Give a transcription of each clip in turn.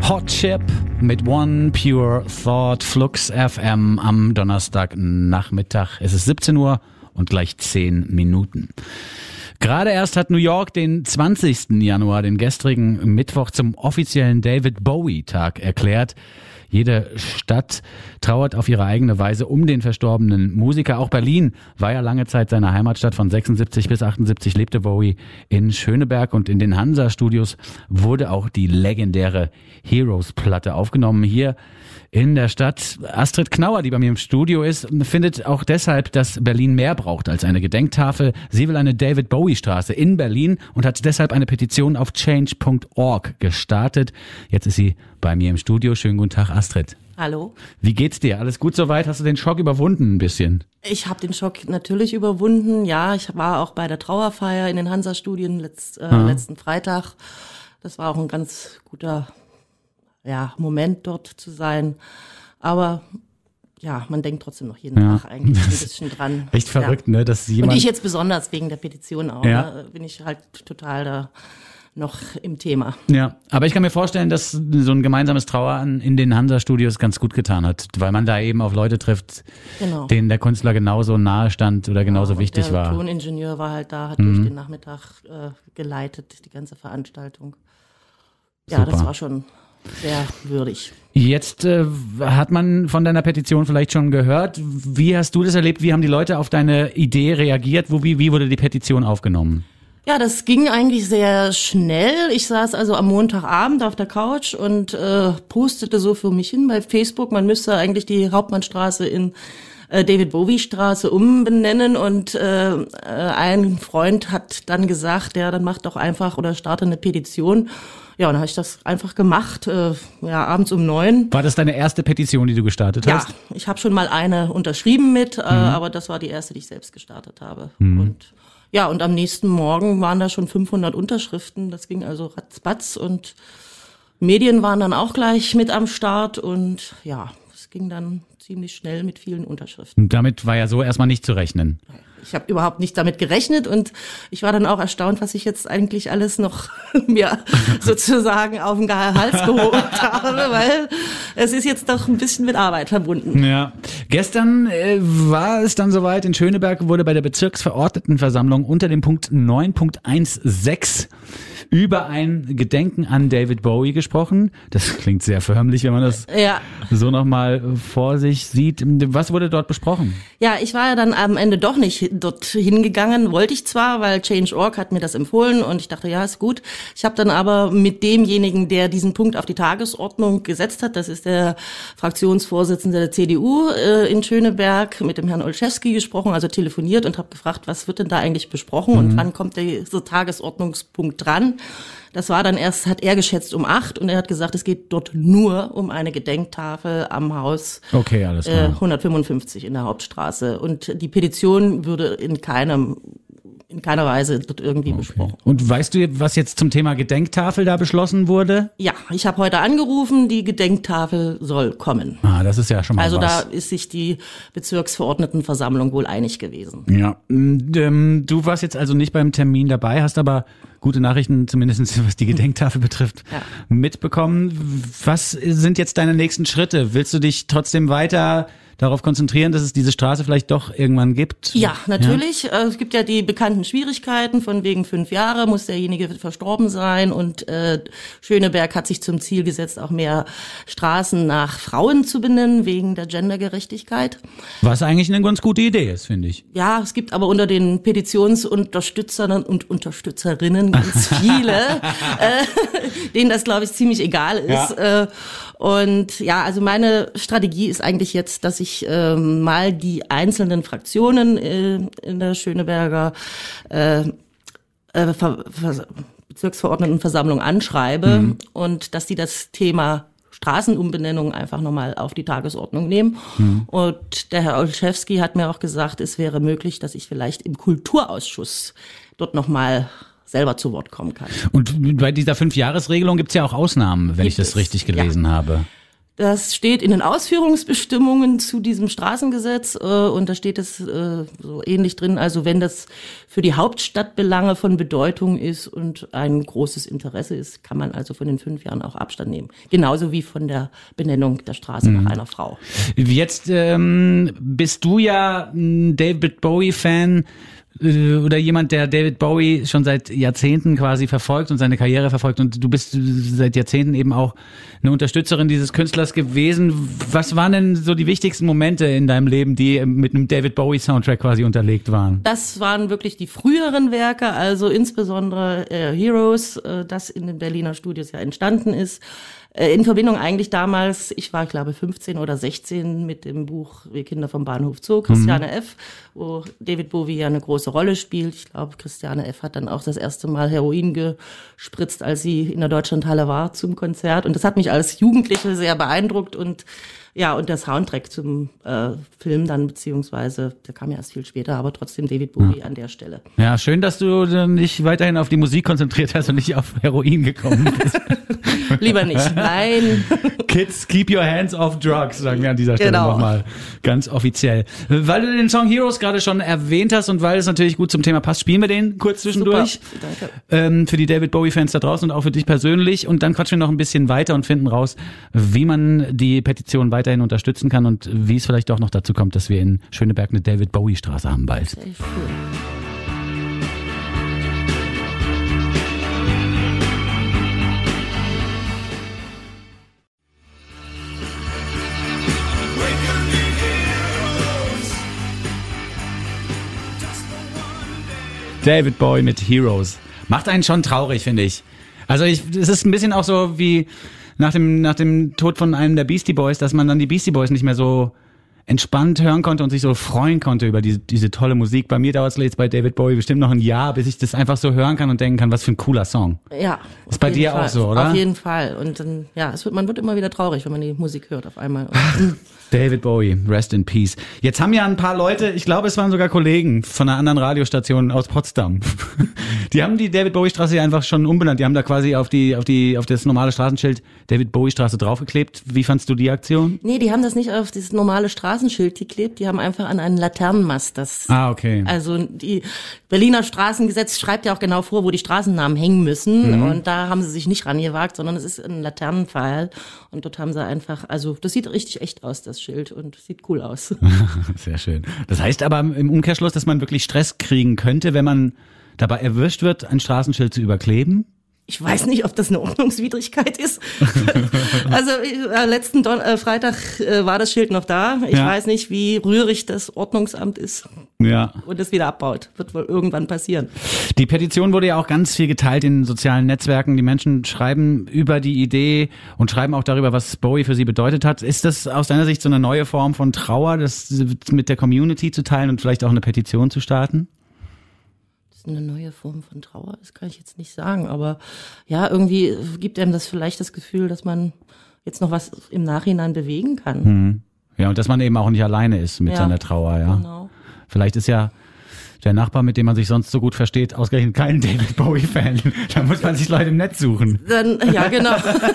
Hot Chip mit One Pure Thought, Flux FM am Donnerstagnachmittag. Es ist 17 Uhr und gleich 10 Minuten. Gerade erst hat New York den 20. Januar, den gestrigen Mittwoch, zum offiziellen David Bowie-Tag erklärt. Jede Stadt trauert auf ihre eigene Weise um den verstorbenen Musiker. Auch Berlin war ja lange Zeit seine Heimatstadt. Von 76 bis 78 lebte Bowie in Schöneberg und in den Hansa-Studios wurde auch die legendäre Heroes-Platte aufgenommen. Hier in der Stadt. Astrid Knauer, die bei mir im Studio ist, findet auch deshalb, dass Berlin mehr braucht als eine Gedenktafel. Sie will eine David-Bowie-Straße in Berlin und hat deshalb eine Petition auf change.org gestartet. Jetzt ist sie bei mir im Studio. Schönen guten Tag, Astrid. Hallo. Wie geht's dir? Alles gut soweit? Hast du den Schock überwunden ein bisschen? Ich habe den Schock natürlich überwunden. Ja, ich war auch bei der Trauerfeier in den Hansa-Studien letzten Freitag. Das war auch ein ganz guter Moment, dort zu sein. Aber ja, man denkt trotzdem noch jeden Tag eigentlich ein bisschen dran. Echt verrückt, ne? Dass jemand... Und ich jetzt besonders wegen der Petition auch. Ja. Ne, bin ich halt total da noch im Thema. Ja, aber ich kann mir vorstellen, dass so ein gemeinsames Trauern in den Hansa-Studios ganz gut getan hat, weil man da eben auf Leute trifft, denen der Künstler genauso nahe stand oder genauso wichtig war. Der Toningenieur war halt da, hat durch den Nachmittag geleitet, die ganze Veranstaltung. Ja, super. Das war schon sehr würdig. Jetzt hat man von deiner Petition vielleicht schon gehört. Wie hast du das erlebt? Wie haben die Leute auf deine Idee reagiert? Wie wurde die Petition aufgenommen? Ja, das ging eigentlich sehr schnell. Ich saß also am Montagabend auf der Couch und postete so für mich hin bei Facebook, man müsste eigentlich die Hauptmannstraße in David-Bowie-Straße umbenennen und ein Freund hat dann gesagt, ja, dann mach doch einfach oder starte eine Petition. Ja, und dann habe ich das einfach gemacht, abends um 9. War das deine erste Petition, die du gestartet hast? Ja, ich habe schon mal eine unterschrieben aber das war die erste, die ich selbst gestartet habe. Und am nächsten Morgen waren da schon 500 Unterschriften. Das ging also ratzbatz und Medien waren dann auch gleich mit am Start und ja, es ging dann ziemlich schnell mit vielen Unterschriften. Und damit war ja so erstmal nicht zu rechnen. Ich habe überhaupt nicht damit gerechnet und ich war dann auch erstaunt, was ich jetzt eigentlich alles noch mir sozusagen auf den Hals geholt habe, weil es ist jetzt doch ein bisschen mit Arbeit verbunden. Ja. Gestern war es dann soweit, in Schöneberg wurde bei der Bezirksverordnetenversammlung unter dem Punkt 9.16 über ein Gedenken an David Bowie gesprochen. Das klingt sehr förmlich, wenn man das so nochmal vor sich sieht. Was wurde dort besprochen? Ja, ich war ja dann am Ende doch nicht dort hingegangen, wollte ich zwar, weil Change.org hat mir das empfohlen und ich dachte, ja, ist gut. Ich habe dann aber mit demjenigen, der diesen Punkt auf die Tagesordnung gesetzt hat, das ist der Fraktionsvorsitzende der CDU in Schöneberg, mit dem Herrn Olszewski gesprochen, also telefoniert und habe gefragt, was wird denn da eigentlich besprochen und wann kommt dieser Tagesordnungspunkt dran? Das war dann erst, hat er geschätzt, um 8 und er hat gesagt, es geht dort nur um eine Gedenktafel am Haus 155 in der Hauptstraße. Und die Petition würde in keiner Weise dort irgendwie besprochen. Und weißt du, was jetzt zum Thema Gedenktafel da beschlossen wurde? Ja, ich habe heute angerufen, die Gedenktafel soll kommen. Ah, das ist ja schon mal also was. Da ist sich die Bezirksverordnetenversammlung wohl einig gewesen. Ja, du warst jetzt also nicht beim Termin dabei, hast aber gute Nachrichten, zumindest was die Gedenktafel betrifft, mitbekommen. Was sind jetzt deine nächsten Schritte? Willst du dich trotzdem weiter darauf konzentrieren, dass es diese Straße vielleicht doch irgendwann gibt? Ja, natürlich. Ja. Es gibt ja die bekannten Schwierigkeiten, von wegen 5 Jahre muss derjenige verstorben sein und Schöneberg hat sich zum Ziel gesetzt, auch mehr Straßen nach Frauen zu benennen, wegen der Gendergerechtigkeit. Was eigentlich eine ganz gute Idee ist, finde ich. Ja, es gibt aber unter den Petitionsunterstützern und Unterstützerinnen ganz viele, denen das, glaube ich, ziemlich egal ist. Ja. Und ja, also meine Strategie ist eigentlich jetzt, dass ich mal die einzelnen Fraktionen in der Schöneberger Bezirksverordnetenversammlung anschreibe und dass die das Thema Straßenumbenennung einfach nochmal auf die Tagesordnung nehmen. Und der Herr Olszewski hat mir auch gesagt, es wäre möglich, dass ich vielleicht im Kulturausschuss dort nochmal selber zu Wort kommen kann. Und bei dieser 5-Jahres-Regelung gibt es ja auch Ausnahmen, wenn ich das richtig gelesen habe. Das steht in den Ausführungsbestimmungen zu diesem Straßengesetz und da steht es so ähnlich drin. Also wenn das für die Hauptstadtbelange von Bedeutung ist und ein großes Interesse ist, kann man also von den 5 Jahren auch Abstand nehmen. Genauso wie von der Benennung der Straße nach einer Frau. Jetzt bist du ja ein David Bowie-Fan oder jemand, der David Bowie schon seit Jahrzehnten quasi verfolgt und seine Karriere verfolgt, und du bist seit Jahrzehnten eben auch eine Unterstützerin dieses Künstlers gewesen. Was waren denn so die wichtigsten Momente in deinem Leben, die mit einem David Bowie Soundtrack quasi unterlegt waren? Das waren wirklich die früheren Werke, also insbesondere Heroes, das in den Berliner Studios ja entstanden ist. In Verbindung eigentlich damals, ich war glaube 15 oder 16 mit dem Buch Wir Kinder vom Bahnhof Zoo, Christiane F., wo David Bowie ja eine große Rolle spielt. Ich glaube, Christiane F. hat dann auch das erste Mal Heroin gespritzt, als sie in der Deutschlandhalle war zum Konzert. Und das hat mich als Jugendliche sehr beeindruckt und ja, und der Soundtrack zum Film dann, beziehungsweise, der kam ja erst viel später, aber trotzdem David Bowie an der Stelle. Ja, schön, dass du dich weiterhin auf die Musik konzentriert hast und nicht auf Heroin gekommen bist. Lieber nicht, nein. Kids, keep your hands off drugs, sagen wir an dieser Stelle nochmal ganz offiziell. Weil du den Song Heroes gerade schon erwähnt hast und weil es natürlich gut zum Thema passt, spielen wir den kurz zwischendurch. Super, danke. Für die David Bowie-Fans da draußen und auch für dich persönlich. Und dann quatschen wir noch ein bisschen weiter und finden raus, wie man die Petition weiterhin unterstützen kann und wie es vielleicht auch noch dazu kommt, dass wir in Schöneberg eine David Bowie-Straße haben bald. Sehr cool. David Bowie mit Heroes. Macht einen schon traurig, finde ich. Also es ist ein bisschen auch so wie nach dem Tod von einem der Beastie Boys, dass man dann die Beastie Boys nicht mehr so entspannt hören konnte und sich so freuen konnte über diese tolle Musik. Bei mir dauert es jetzt bei David Bowie bestimmt noch ein Jahr, bis ich das einfach so hören kann und denken kann, was für ein cooler Song. Ja. Ist bei dir auch so, oder? Auf jeden Fall. Und dann, ja, man wird immer wieder traurig, wenn man die Musik hört auf einmal. David Bowie, rest in peace. Jetzt haben ja ein paar Leute, ich glaube, es waren sogar Kollegen von einer anderen Radiostation aus Potsdam. Die haben die David Bowie Straße ja einfach schon umbenannt. Die haben da quasi auf das normale Straßenschild David Bowie Straße draufgeklebt. Wie fandst du die Aktion? Nee, die haben das nicht auf dieses normale Straßenschild geklebt. Die haben einfach an einen Laternenmast okay. Also die Berliner Straßengesetz schreibt ja auch genau vor, wo die Straßennamen hängen müssen. Und da haben sie sich nicht rangewagt, sondern es ist ein Laternenpfahl. Und dort haben sie einfach, also das sieht richtig echt aus, das Schild, und sieht cool aus. Sehr schön. Das heißt aber im Umkehrschluss, dass man wirklich Stress kriegen könnte, wenn man dabei erwischt wird, ein Straßenschild zu überkleben? Ich weiß nicht, ob das eine Ordnungswidrigkeit ist. Also letzten Freitag war das Schild noch da. Ich weiß nicht, wie rührig das Ordnungsamt ist. Ja. Und es wieder abbaut. Wird wohl irgendwann passieren. Die Petition wurde ja auch ganz viel geteilt in sozialen Netzwerken. Die Menschen schreiben über die Idee und schreiben auch darüber, was Bowie für sie bedeutet hat. Ist das aus deiner Sicht so eine neue Form von Trauer, das mit der Community zu teilen und vielleicht auch eine Petition zu starten? Eine neue Form von Trauer, das kann ich jetzt nicht sagen, aber ja, irgendwie gibt einem das vielleicht das Gefühl, dass man jetzt noch was im Nachhinein bewegen kann. Ja, und dass man eben auch nicht alleine ist mit seiner Trauer, ja. Genau. Vielleicht ist ja der Nachbar, mit dem man sich sonst so gut versteht, ausgerechnet kein David Bowie-Fan. Da muss man sich Leute im Netz suchen. Dann, ja, genau.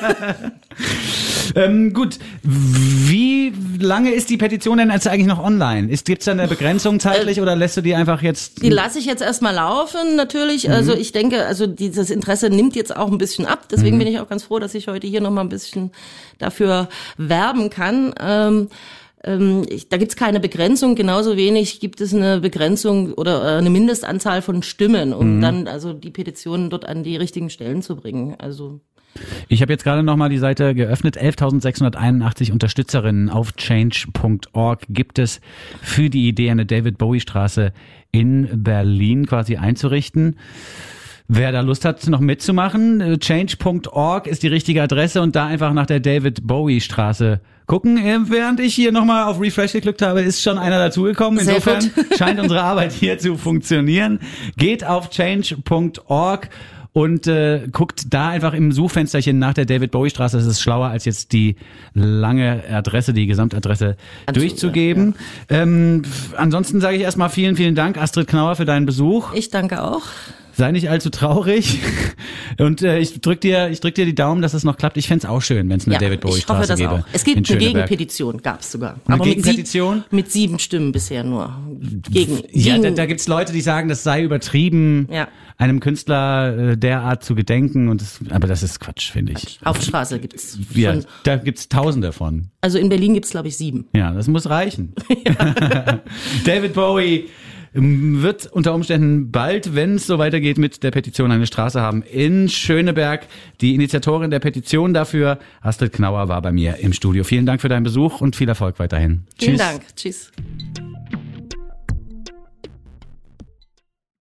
Gut, wie lange ist die Petition denn jetzt eigentlich noch online? Gibt's da eine Begrenzung zeitlich oder lässt du die einfach jetzt? Die lasse ich jetzt erstmal laufen, natürlich. Also ich denke, also dieses Interesse nimmt jetzt auch ein bisschen ab. Deswegen bin ich auch ganz froh, dass ich heute hier nochmal ein bisschen dafür werben kann. Da gibt's keine Begrenzung, genauso wenig gibt es eine Begrenzung oder eine Mindestanzahl von Stimmen, um dann also die Petitionen dort an die richtigen Stellen zu bringen. Also ich habe jetzt gerade nochmal die Seite geöffnet. 11.681 Unterstützerinnen auf change.org gibt es für die Idee, eine David Bowie Straße in Berlin quasi einzurichten. Wer da Lust hat, noch mitzumachen, change.org ist die richtige Adresse und da einfach nach der David Bowie Straße gucken. Während ich hier nochmal auf Refresh geklickt habe, ist schon einer dazugekommen. Insofern scheint unsere Arbeit hier zu funktionieren. Geht auf change.org und guckt da einfach im Suchfensterchen nach der David Bowie Straße. Das ist schlauer, als jetzt die lange Adresse, die Gesamtadresse durchzugeben. Ja. Ansonsten sage ich erstmal vielen, vielen Dank, Astrid Knauer, für deinen Besuch. Ich danke auch. Sei nicht allzu traurig. Und ich drück dir die Daumen, dass es noch klappt. Ich fänd's auch schön, wenn es eine David Bowie Straße gäbe. Ich hoffe das auch. Es gibt eine Gegenpetition, gab's sogar. Eine Gegenpetition? Mit 7 Stimmen bisher nur. Da gibt's Leute, die sagen, das sei übertrieben, einem Künstler derart zu gedenken. Aber das ist Quatsch, finde ich. Hauptstraße gibt's. Ja, da gibt's Tausende von. Also in Berlin gibt's, glaube ich, 7. Ja, das muss reichen. David Bowie wird unter Umständen bald, wenn es so weitergeht mit der Petition, eine Straße haben in Schöneberg. Die Initiatorin der Petition dafür, Astrid Knauer, war bei mir im Studio. Vielen Dank für deinen Besuch und viel Erfolg weiterhin. Vielen Dank. Tschüss.